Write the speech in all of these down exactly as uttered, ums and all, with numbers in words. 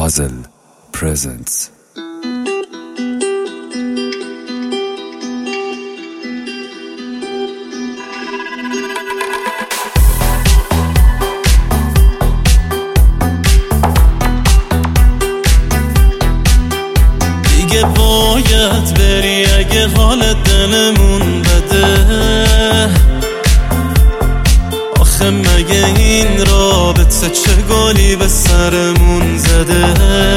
Hazel presents. دیگه باید بری اگه حال دلمون بده. آخه مگه این رابطه چه گلی به سرمون زده؟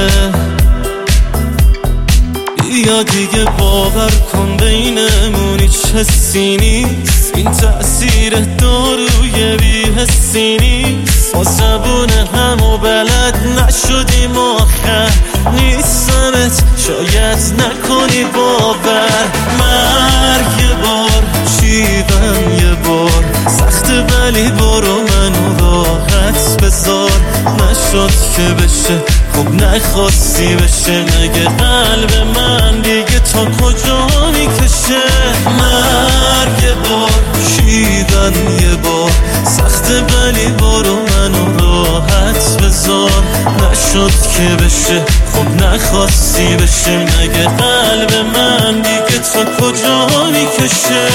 یا دیگه باور کن بینمون هیچ حسی نیست، این تأثیر داروی بی حسی نیست. ما زبون همو بلد نشدیم آخر نیستمت شاید نکنی باور. مرگ یه بار شیون یه بار سخت ولی برو منو راحت بذار. نشد که بشه خب نخواستی بشه، مگه قلب من دیگه تا کجا میکشه؟ مرگ یه بار شیون یه بار سخت ولی برو منو راحت بذار. نشد که بشه خب نخواستی بشه، مگه قلب من دیگه تا کجا میکشه؟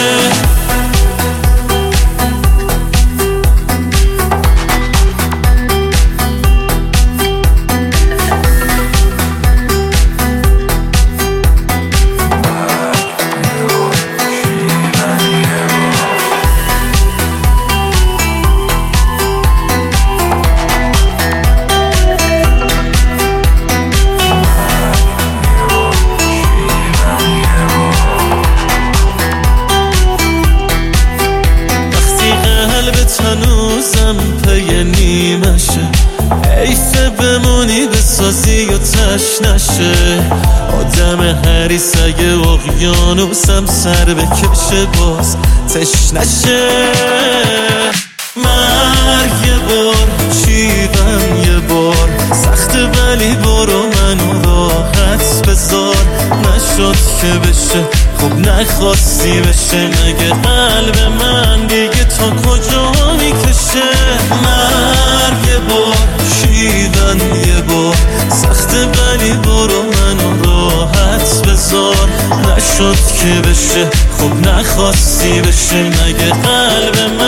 هنوزم پی نیمشه، حیفه بمونی بسازی و تش نشه. آدم حریص اگه اقیانوسم سر بکشه باز تش نشه. مرگ یه بار شیون یه بار سخت ولی برو منو راحت بذار. نشد که بشه خب نخواستی بشه، مگه قلب من دیگه تا کجا میکشه؟ مرگ یه بار شیون یه بار سخت ولی برو منو راحت بذار. نشد که بشه خب نخواستی بشه، مگه قلب من